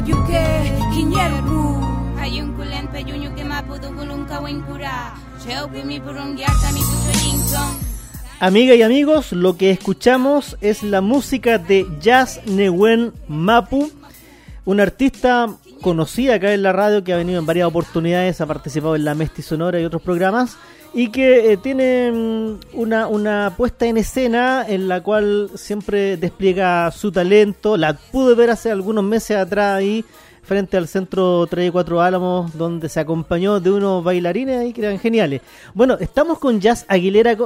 yuke kinyeru ayun kulen peyunyu que mapudo gulunka wenkura cheo pimi purungiarta ni puchoyington. Amigas y amigos, lo que escuchamos es la música de Jazz Nehuen Mapu, una artista conocida acá en la radio que ha venido en varias oportunidades, ha participado en La Mesti Sonora y otros programas, y que tiene una puesta en escena en la cual siempre despliega su talento. La pude ver hace algunos meses atrás ahí frente al Centro 3 y 4 Álamos, donde se acompañó de unos bailarines ahí que eran geniales. Bueno, estamos con Jazz Aguilera,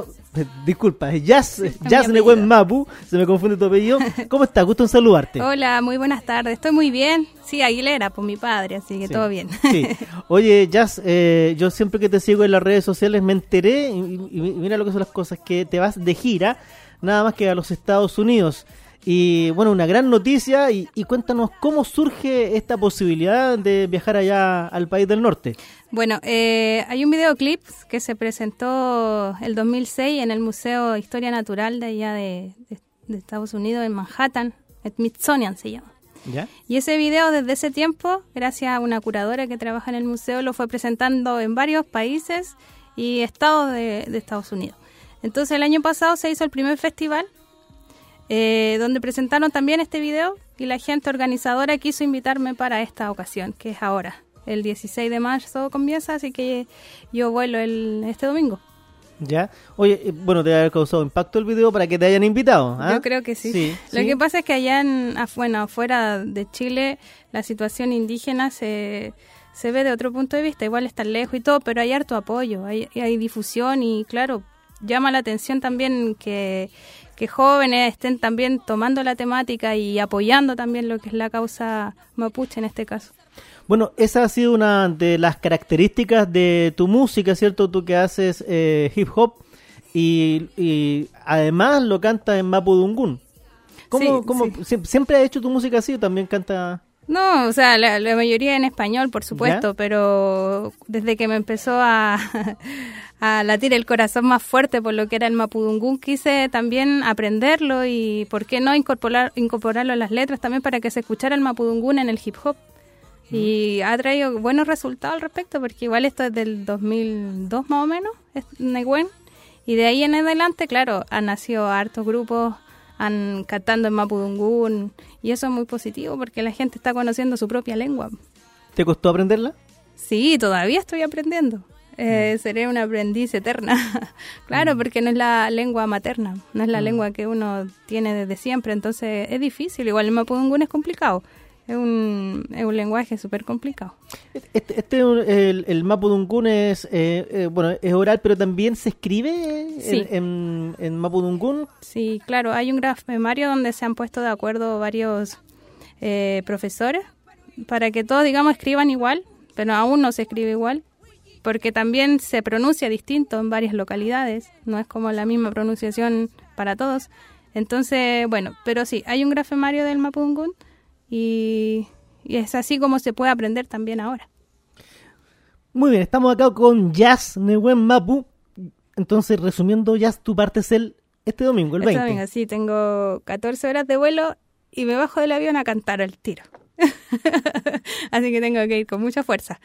Jazz Nehuen Mapu, se me confunde tu apellido. ¿Cómo estás? Gusto en saludarte. Hola, muy buenas tardes, estoy muy bien. Sí, Aguilera, por mi padre, así que sí, todo bien. Sí. Oye, Jazz, yo siempre que te sigo en las redes sociales me enteré, y mira lo que son las cosas, que te vas de gira, nada más que a los Estados Unidos. Y bueno, una gran noticia, y cuéntanos cómo surge esta posibilidad de viajar allá al país del norte. Bueno, hay un videoclip que se presentó el 2006 en el Museo de Historia Natural de allá de Estados Unidos, en Manhattan, Smithsonian se llama. ¿Ya? Y ese video desde ese tiempo, gracias a una curadora que trabaja en el museo, lo fue presentando en varios países y estados de Estados Unidos. Entonces el año pasado se hizo el primer festival, donde presentaron también este video, y la gente organizadora quiso invitarme para esta ocasión, que es ahora. El 16 de marzo comienza, así que yo vuelo este domingo. ¿Ya? Oye, bueno, te ha causado impacto el video para que te hayan invitado, ¿ah? Yo creo que sí. Lo que pasa es que allá afuera de Chile, la situación indígena se ve de otro punto de vista. Igual está lejos y todo, pero hay harto apoyo, hay difusión, y claro, llama la atención también que jóvenes estén también tomando la temática y apoyando también lo que es la causa mapuche en este caso. Bueno, esa ha sido una de las características de tu música, ¿cierto? Tú que haces hip hop y además lo cantas en mapudungún. ¿Cómo? ¿Siempre has hecho tu música así o también canta...? No, o sea, la mayoría en español, por supuesto, ¿ya? Pero desde que me empezó a latir el corazón más fuerte por lo que era el mapudungún, quise también aprenderlo y, ¿por qué no incorporarlo a las letras también para que se escuchara el mapudungún en el hip hop? Y ha traído buenos resultados al respecto, porque igual esto es del 2002 más o menos, es Nehuen, y de ahí en adelante, claro, han nacido hartos grupos cantando en mapudungún, y eso es muy positivo porque la gente está conociendo su propia lengua. ¿Te costó aprenderla? Sí, todavía estoy aprendiendo. Seré una aprendiz eterna. Claro, porque no es la lengua materna, no es la lengua que uno tiene desde siempre, entonces es difícil. Igual el mapudungún es complicado, es un lenguaje súper complicado. El mapudungún es oral, pero también se escribe sí. en mapudungún. Sí, claro, hay un grafemario donde se han puesto de acuerdo varios profesores para que todos, digamos, escriban igual, pero aún no se escribe igual, porque también se pronuncia distinto en varias localidades, no es como la misma pronunciación para todos. Entonces, bueno, pero sí, hay un grafemario del mapudungún, y es así como se puede aprender también ahora. Muy bien, estamos acá con Jazz Nehuen Mapu. Entonces, resumiendo, Jazz, tu partes este domingo, el 20. Domingo, sí, tengo 14 horas de vuelo y me bajo del avión a cantar al tiro. Así que tengo que ir con mucha fuerza.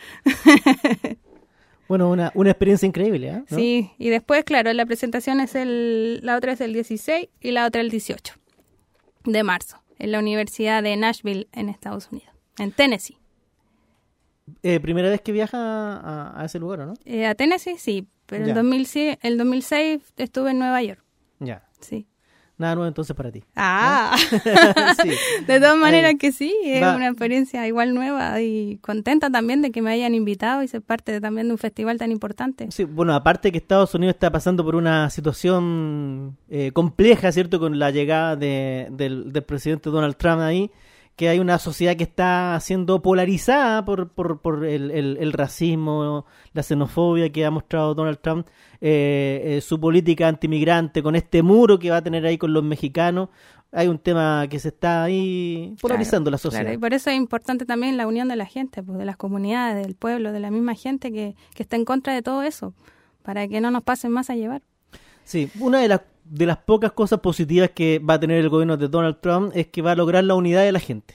Bueno, una experiencia increíble, ¿eh? ¿No? Sí, y después, claro, la presentación la otra es el 16 y la otra el 18 de marzo, en la Universidad de Nashville, en Estados Unidos, en Tennessee. ¿Primera vez que viaja a ese lugar, o no? A Tennessee, sí, pero el 2006 estuve en Nueva York. Ya. Sí. Nada nuevo entonces para ti. Ah, ¿no? Sí. De todas maneras que sí, es una experiencia igual nueva y contenta también de que me hayan invitado y ser parte también de un festival tan importante. Sí, bueno, aparte que Estados Unidos está pasando por una situación compleja, ¿cierto? Con la llegada del presidente Donald Trump ahí, que hay una sociedad que está siendo polarizada por el racismo, la xenofobia que ha mostrado Donald Trump, su política antimigrante, con este muro que va a tener ahí con los mexicanos. Hay un tema que se está ahí polarizando, claro, la sociedad. Claro, y por eso es importante también la unión de la gente, pues, de las comunidades, del pueblo, de la misma gente que está en contra de todo eso, para que no nos pasen más a llevar. Sí, una de las pocas cosas positivas que va a tener el gobierno de Donald Trump es que va a lograr la unidad de la gente.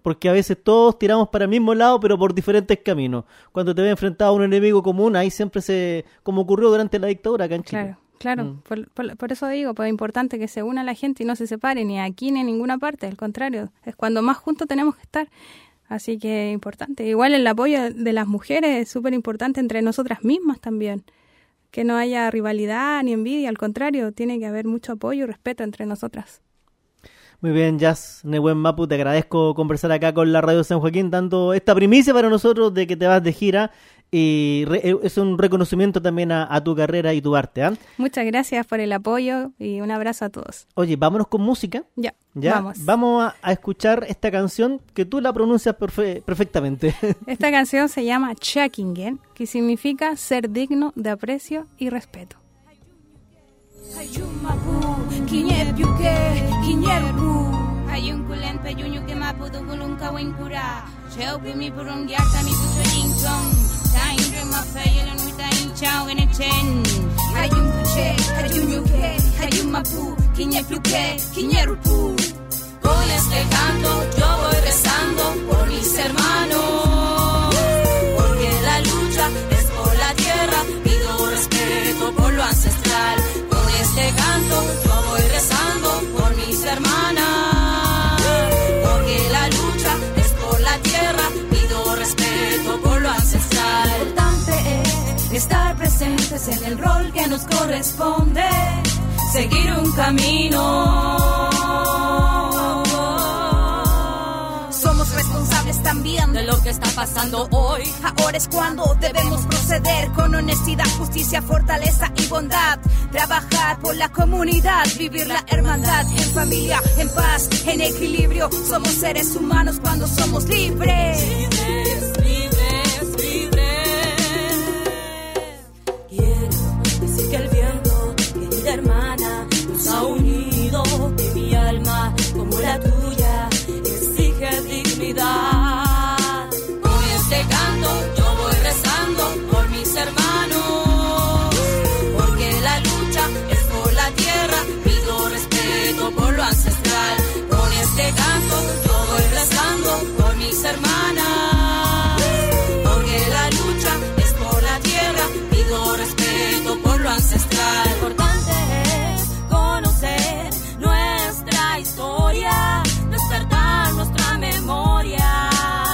porque a veces todos tiramos para el mismo lado, pero por diferentes caminos. Cuando te ves enfrentado a un enemigo común, ahí siempre como ocurrió durante la dictadura acá en Chile. Claro. Por eso digo, pues es importante que se una la gente y no se separe ni aquí ni en ninguna parte, al contrario, es cuando más juntos tenemos que estar. Así que es importante. Igual el apoyo de las mujeres es súper importante entre nosotras mismas también. Que no haya rivalidad ni envidia, al contrario, tiene que haber mucho apoyo y respeto entre nosotras. Muy bien, Jazz Nehuen Mapu, te agradezco conversar acá con la Radio San Joaquín, dando esta primicia para nosotros de que te vas de gira, y es un reconocimiento también a tu carrera y tu arte, ¿eh? Muchas gracias por el apoyo y un abrazo a todos. Oye, vámonos con música. Ya, vamos. Vamos a escuchar esta canción que tú la pronuncias perfectamente. Esta canción se llama Chakingen, que significa ser digno de aprecio y respeto. Hayunkulen peyunyu que mapu dugulun kawinkura Cheupi mi purung yarta mi pucho yingtong Taindre ma feyelen wita inchao en echen Hayunkuche, hayunyuke, hayumapu Kiñepluke, kiñerupu Con este canto yo voy rezando por mis hermanos Porque la lucha es por la tierra Pido respeto por lo ancestral Con este canto yo voy rezando por mis hermanas estar presentes en el rol que nos corresponde, seguir un camino. Somos responsables también de lo que está pasando hoy. Ahora es cuando debemos proceder con honestidad, justicia, fortaleza y bondad. Trabajar por la comunidad, vivir la hermandad en familia, en paz, en equilibrio. Somos seres humanos cuando somos libres. Libres, libres, libres. Que el viento, querida hermana, nos ha unido, que mi alma, como la tuya, exige dignidad. Con este canto yo voy rezando por mis hermanos, porque la lucha es por la tierra, pido respeto por lo ancestral. Con este canto yo voy rezando por mis hermanas, porque la lucha es por la tierra, pido respeto por lo ancestral. Lo importante es conocer nuestra historia, despertar nuestra memoria.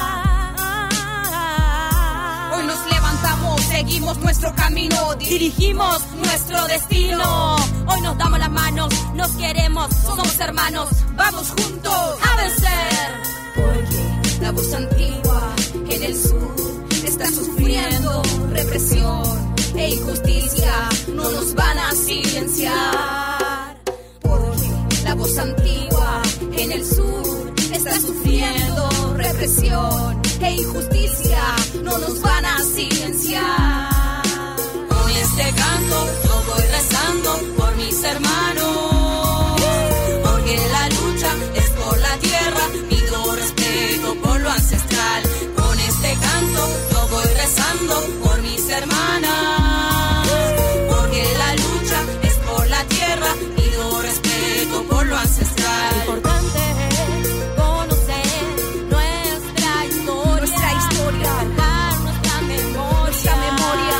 Hoy nos levantamos, seguimos nuestro camino, dirigimos nuestro destino. Hoy nos damos las manos, nos queremos, somos hermanos, vamos juntos a vencer. Porque la voz antigua en el sur está sufriendo represión e injusticia, no nos van a silenciar. Porque la voz antigua en el sur está sufriendo represión e injusticia, no nos van a silenciar. Con este canto yo voy rezando por mis hermanos, porque la lucha es por la tierra, pido respeto por lo ancestral. Con este canto yo voy rezando por mis hermanas, porque la lucha es por la tierra, pido respeto por lo ancestral. Lo importante es conocer nuestra historia, guardar nuestra memoria.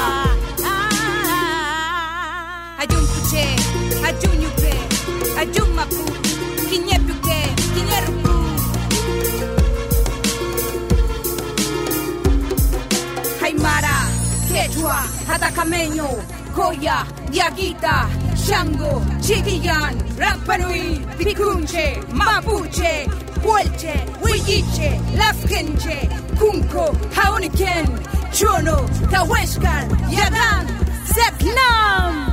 Ayunkuche, ayunyuke, ayumapu, kiñepuke, kiñerupu. Aymara, Quechua, Atacameño, Coya, Diaguita, Shango, Chitiyan, Rapanui, Picunche, Mapuche, Huelche, Huilliche, Lafkenche, Kunko, Jauniken, Chono, Tahuescan, Yadán, Zetnam.